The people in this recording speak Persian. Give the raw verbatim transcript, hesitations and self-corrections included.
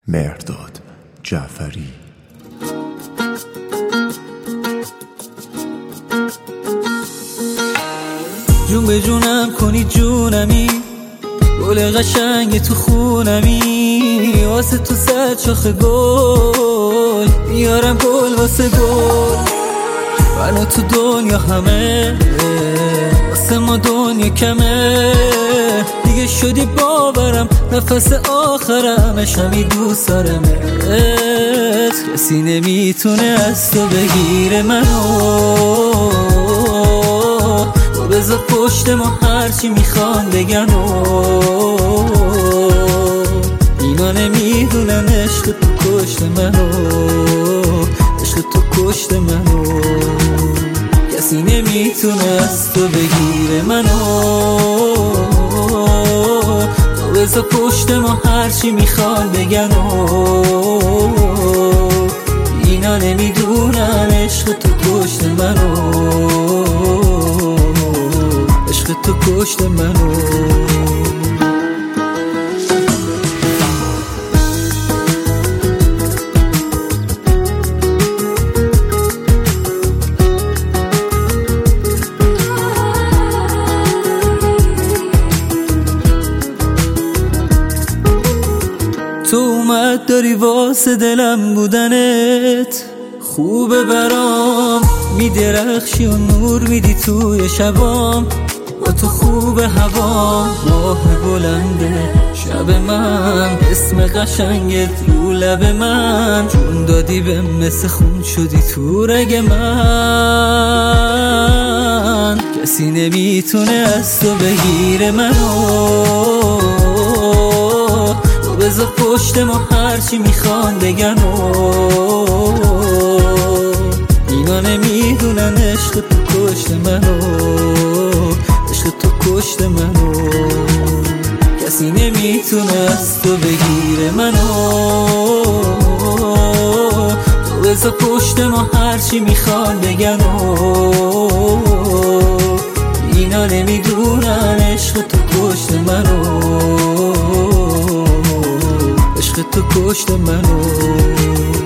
مهرداد جعفری. جون به جونم کنی جونمی، گل قشنگ تو خونمی، واسه تو صد شاخ گل میارم گل واسه گل. منو تو دنیا همه، واسه ما دنیا کمه، دیگه شدی باورم نفس آخرمش همی دوست دارمت. کسی نمیتونه از تو بگیره منو، بذار پشت ما هرچی میخوان بگن و اینا نمیدونن عشق تو کشت منو، عشق تو کشت منو. کسی نمیتونه از تو بگیره منو، بذار پشت ما هرچی میخوان بگن و اینا نمیدونن عشق تو کشت منو، عشق تو کشت منو. تو اومد داری واسه دلم بودنت خوبه برام، میدرخشی و نور میدی توی شبام، با تو خوبه هوام. ماه بلنده شب من، اسم قشنگت رو لب من، جون دادی به مثل خون شدی تو رگ من. کسی نمیتونه از تو بگیره منو، بذار پشت ما هرچی میخوان بگن و اینا نمیدونن عشق تو کشت منو، عشق تو کشت منو. کسی نمیتونه از تو بگیره منو، بذار پشت ما هرچی میخوان بگن و اینا نمیدونن عشق تو کشت منو، عشق تو کشت منو.